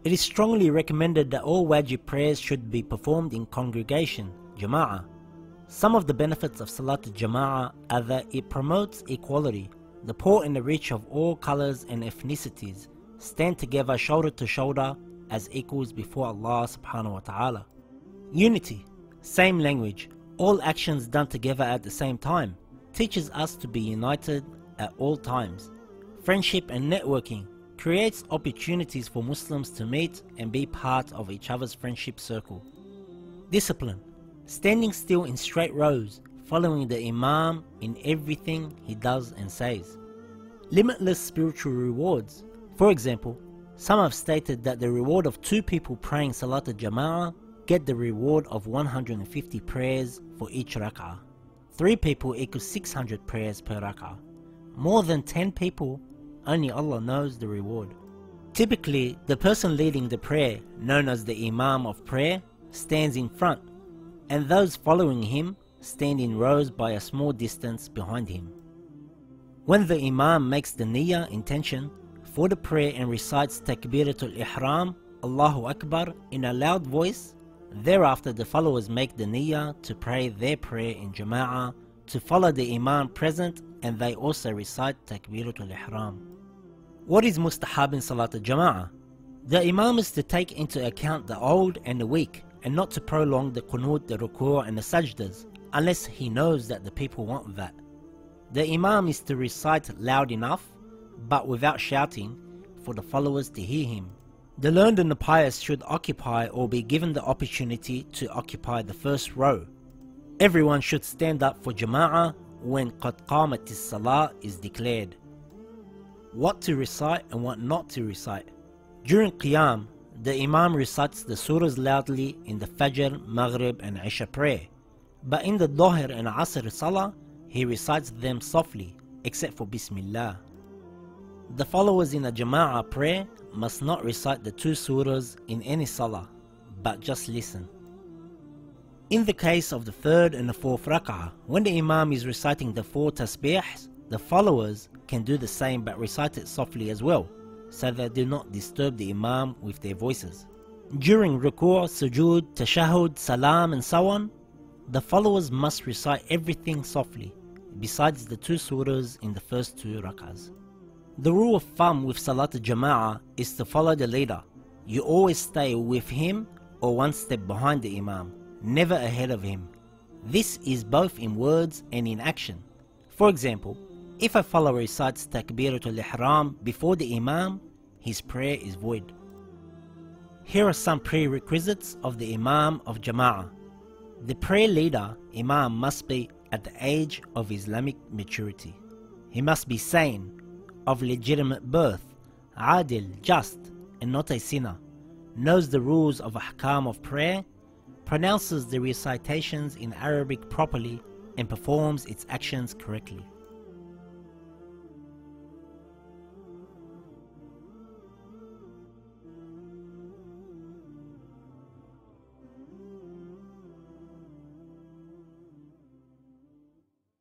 It is strongly recommended that all wajib prayers should be performed in congregation, jama'ah. Some of the benefits of Salat al-Jama'ah are that it promotes equality. The poor and the rich of all colors and ethnicities stand together shoulder to shoulder as equals before Allah subhanahu wa ta'ala. Unity, same language, all actions done together at the same time, teaches us to be united at all times. Friendship and networking creates opportunities for Muslims to meet and be part of each other's friendship circle. Discipline, standing still in straight rows, following the Imam in everything he does and says. Limitless spiritual rewards. For example, some have stated that the reward of 2 people praying Salat al-Jama'ah get the reward of 150 prayers for each rak'ah. 3 people equals 600 prayers per rak'ah. More than 10 people, only Allah knows the reward. Typically, the person leading the prayer, known as the Imam of prayer, stands in front, and those following him stand in rows by a small distance behind him. When the Imam makes the niyyah intention for the prayer and recites Takbiratul Ihram, Allahu Akbar, in a loud voice, thereafter the followers make the niyyah to pray their prayer in Jama'ah to follow the Imam present, and they also recite Takbiratul Ihram. What is mustahab in Salat al-Jama'ah? The Imam is to take into account the old and the weak, and not to prolong the qunut, the ruku' and the sajdas, unless he knows that the people want that. The Imam is to recite loud enough, but without shouting, for the followers to hear him. The learned and the pious should occupy or be given the opportunity to occupy the first row. Everyone should stand up for Jama'ah when Qad Qamatis Salah is declared. What to recite and what not to recite. During Qiyam, the Imam recites the surahs loudly in the Fajr, Maghrib and Isha prayer. But in the Dhuhr and Asr Salah, he recites them softly, except for Bismillah. The followers in a Jama'ah prayer must not recite the 2 surahs in any Salah, but just listen. In the case of the 3rd and the 4th rak'ah, when the Imam is reciting the 4 tasbihs, the followers can do the same but recite it softly as well, so they do not disturb the Imam with their voices. During ruku', sujood, tashahhud, salam and so on, the followers must recite everything softly, besides the 2 surahs in the first 2 rak'ahs. The rule of thumb with Salat al-Jama'ah is to follow the leader. You always stay with him or one step behind the Imam, never ahead of him. This is both in words and in action. For example, if a follower recites Takbiratul Ihram before the Imam, his prayer is void. Here are some prerequisites of the Imam of Jama'ah. The prayer leader, Imam, must be at the age of Islamic maturity. He must be sane, of legitimate birth, adil, just, and not a sinner, knows the rules of ahkam of prayer, pronounces the recitations in Arabic properly, and performs its actions correctly.